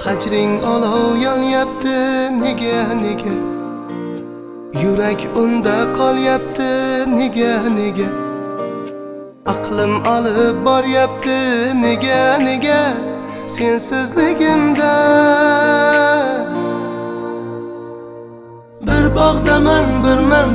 Hajring olov yonyapti nega nega, yurak unda qolyapti nega nega, aqlim olib boryapti nega nega sensizligimda. Bir bog'daman birman